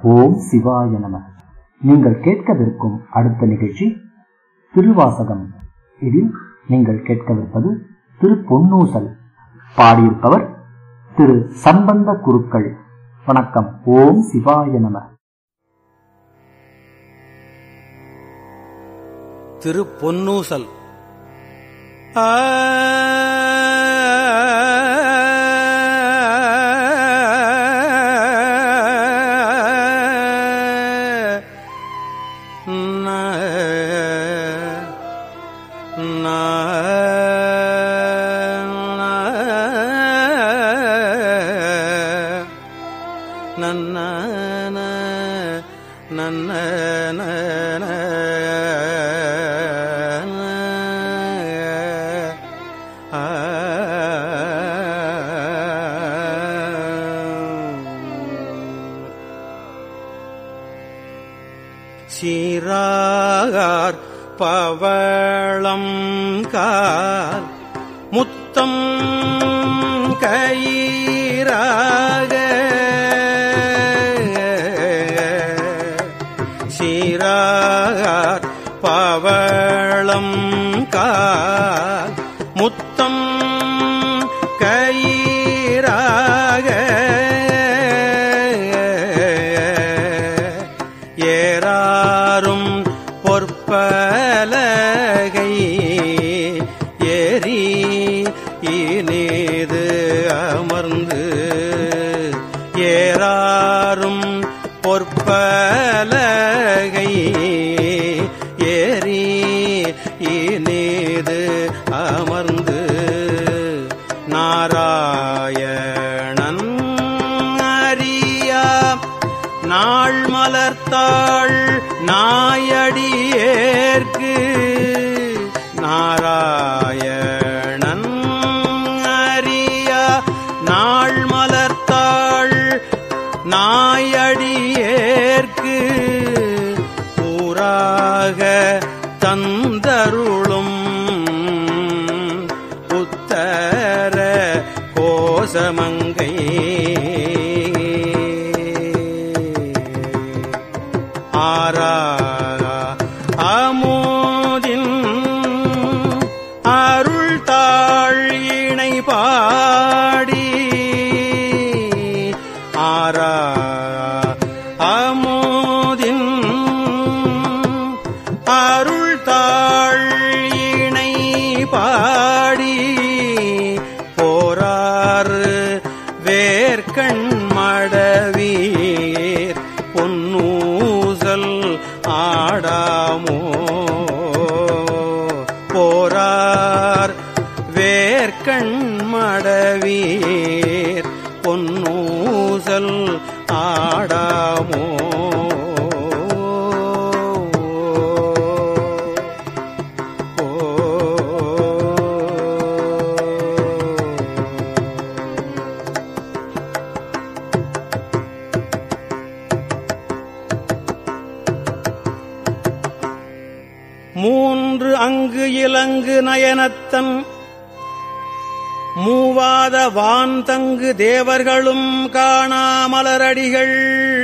ஓம் சிவாய நம. நீங்கள் கேட்கவிருக்கும் அடுத்த நிகழ்ச்சி திருவாசகம். இதில் நீங்கள் கேட்கவிருப்பது திரு பொன்னூசல். பாடியிருப்பவர் திரு சம்பந்த குருக்கள். வணக்கம். ஓம் சிவாய நம. திரு பொன்னூசல். சீரார் பவளம் கால் முத்தம் கயிறாக சீரார் பவளம் கால் முத்தம் கயிறாக ஏறாரும் பொற்பலகை ஏறி இனேது அமர்ந்து ஏறாரும் பொற்பலகை ஏறி இனேது அமர்ந்து நாராயணன் அறியா நாள் மலர்த்தாள் நாயடியேற்கு நாராயணன் அறியா நாள் மலர்த்தாள் நாயடியேற்கு ஊராக தந்தருளும் உத்தர கோசமங்கை அமோதின் அருள் தாழ் இணை பாடி அமோதின் அருள் தாழ் இணை பாடி போராறு வேர்கண் மடவீர் பொன்னூசல் ஆடாமோ போரார் வேர்கண் மடவீர் பொன்னூசல் ஆடாமோ மூன்று அங்கு இலங்கு நயனத்தன் மூவாத வான்தங்கு தேவர்களும் காணாமலரடிகள்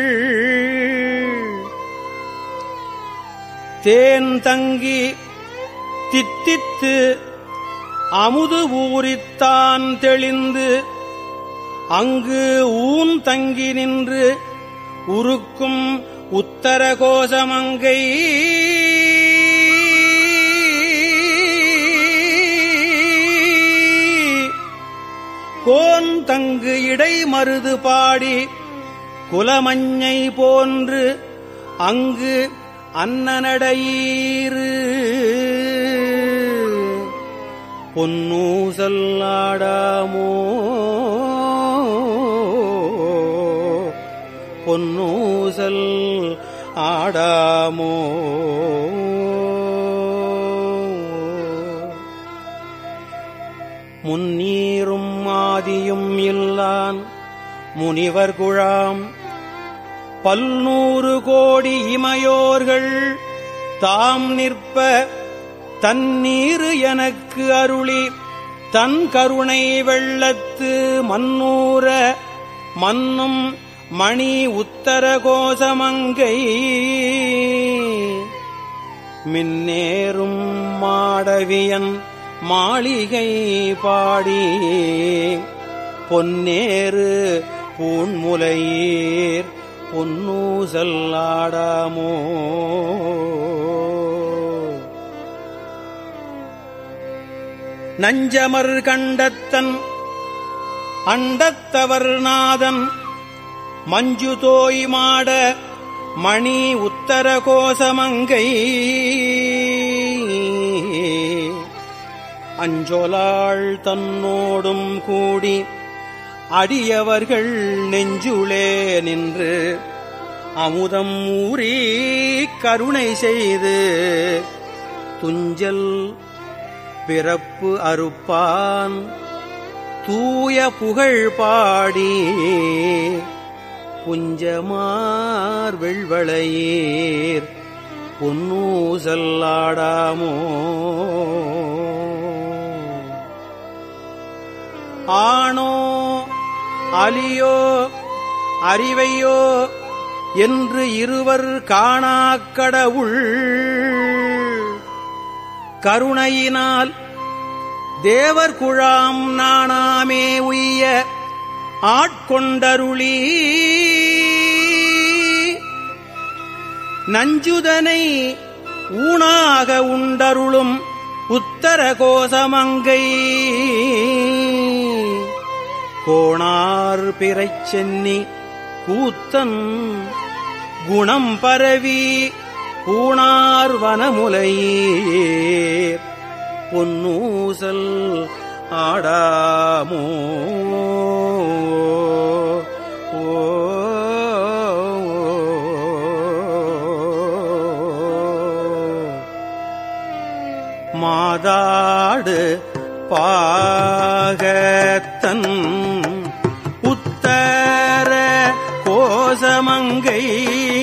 தேன் தங்கி தித்தித்து அமுது ஊறித்தான் தெளிந்து அங்கு ஊன் தங்கி நின்று உருக்கும் உத்தர கோசமங்கை கோன் தங்கு இடை மருது பாடி குலமஞ்சை போன்று அங்கு அன்னநடையீரு பொன்னூசல் ஆடாமோ பொன்னூசல் ஆடாமோ முன்னீரும் ஆதியும் இல்லான் முனிவர் குழாம் 100 கோடி இமையோர்கள் தாம் நிற்ப தன்னீரு எனக்கு அருளி தன் கருணை வெள்ளத்து மன்னூர மன்னும் மணி உத்தர கோசமங்கை மின்னேறும் மாடவியன் மாளிகை பாடி பொன்னேறு பூண்முலையீர் பொன்னூசல் ஆடாமோ. நஞ்சமர் கண்டத்தன் அண்டத்தவர் நாதன் மஞ்சு தோய் மாட மணி உத்தர கோசமங்கை அஞ்சொலாள் தன்னோடும் கூடி அடியவர்கள் நெஞ்சுளே நின்று அமுதம் ஊறி கருணை செய்து துஞ்சல் பிறப்பு அறுப்பான் தூய புகழ் பாடி புஞ்சமார் வெள்வளையீர் பொன்னூசல் ஆடாமோ. ஆணோ அலியோ அறிவையோ என்று இருவர் காணாக்கடவுள் கருணையினால் தேவர் குழாம் நாணாமே உய்ய ஆட்கொண்டருளி நஞ்சுதனை ஊனாக உண்டருளும் உத்தர கோசமங்கை கோணார் பிறைச் சென்னி கூத்தன் குணம் பரவி பூணார் வனமுலையீர் பொன்னூசல் ஆடாமோ. மாதாடு பாகத்தன் உத்தர கோசமங்கை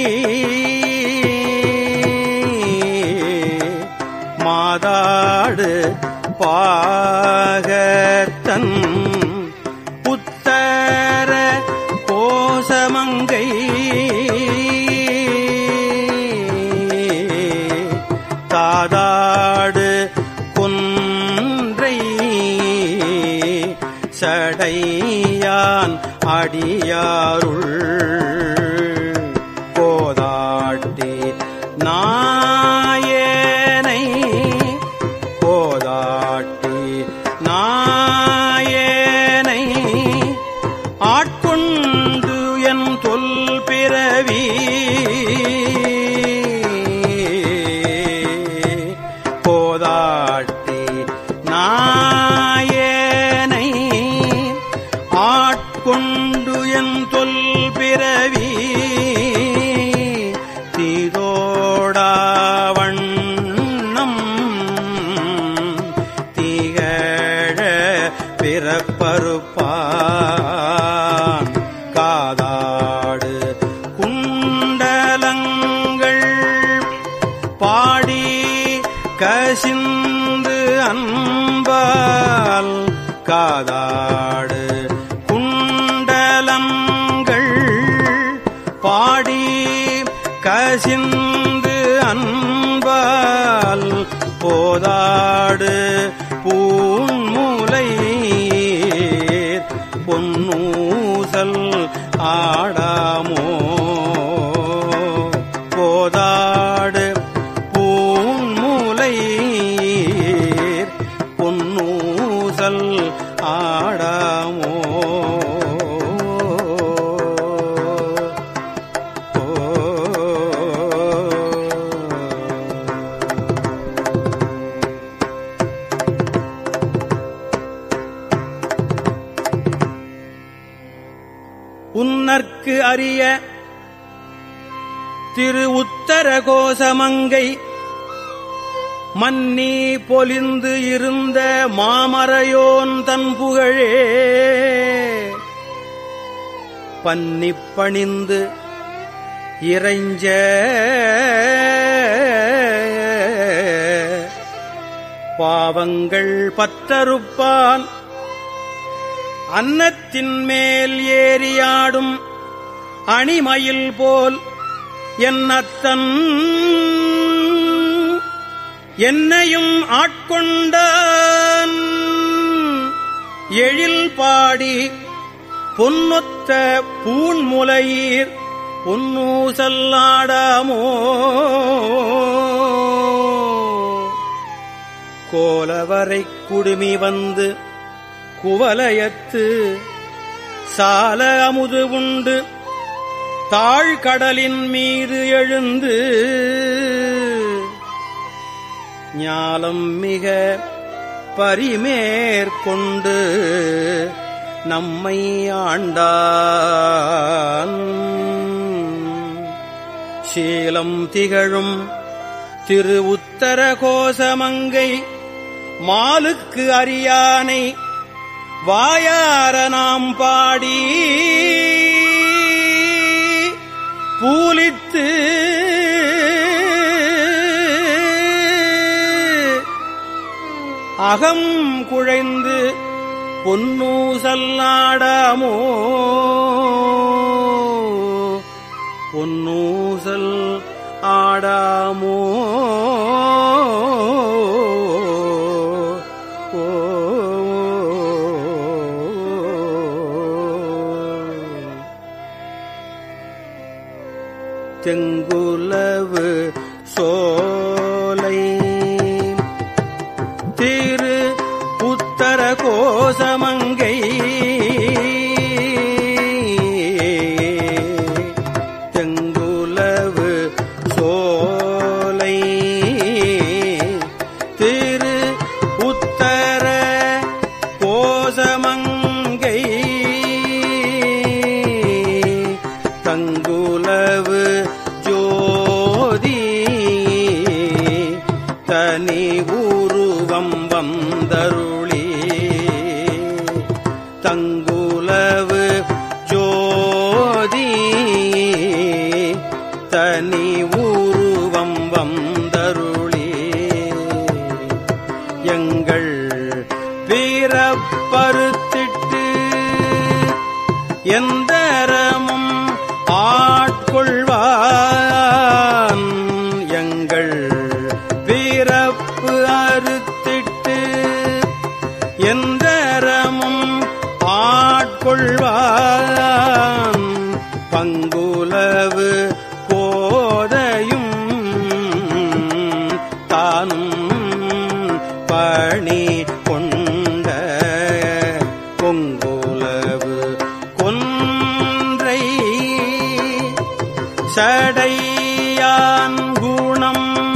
மாதாடு பாகத்தன் உத்தர கோசமங்கை தாதாடு கொன்றை சடையான் அடியாருள் கோதாட்டி நாயனை கோதாட்டி நாயனை ஆட்கொண்டு என் தொல் பிறவி கோதாட்டி நாயனை ஆட்கொண்டு என் தொல் பிறவி தீதோடாவண்ணம் திகழ பிறப்பறுப்பான் காதாடு குண்டலங்கள் பாடி கசிந்து அன்பால் காதாடு குண்டலங்கள் பாடி கசிந்து அன்பால் போதாடு பூண்முலையீர் பொன்னூசல் ஆடாமோ. போதாடு பூண்முலையீர் பொன்னூசல் ஆடாமோ. உன்னற்கு அரிய திரு உத்தர கோசமங்கை மன்னி பொலிந்து இருந்த மாமரையோன் தன் புகழே பன்னிப் பணிந்து இறைஞ்ச பாவங்கள் பற்றறுப்பான் அன்னத்தின் மேல் ஏறியாடும் அணிமயில் போல் என்னத்தன் என்னையும் ஆட்கொண்டான் எழில் பாடி பொன்னொத்த பூண்முலையீர் பொன்னூசல்லாடாமோ கோலவரை குடுமி வந்து குவலயத்து சால அமுது உண்டு தாழ்கடலின் மீது எழுந்து ஞாலம் மிக பரிமேற்கொண்டு நம்மை ஆண்டான் சீலம் திகழும் திரு உத்தர கோசமங்கை மாலுக்கு அறியானை வாயார நாம் பாடி பூலித்து அகம் குழைந்து பொன்னூசல்லாடாமோ பொன்னூசல் ஆடாமோ தெங்குலவு சோலை திரு உத்தர கோசமங்கை தெங்குலவு சோலை திரு உத்தர கோசமங்கை தங்குலவு ஜோதி தனி உருவம் வந்தருளி தங்குலவு ஜோதி தனி உருவம் வந்தருளி எங்கள் வீரப்பருத்திட்டு எந்தரமும் ஆட்கொள்வான் எங்கள் வீரப்பு அறுத்திட்டு எந்தரமும் ஆட்கொள்வான் பங்குலவு போதையும் தானும் பணி கொண்ட பொங்குலவு கொன்றை சடையான் குணம்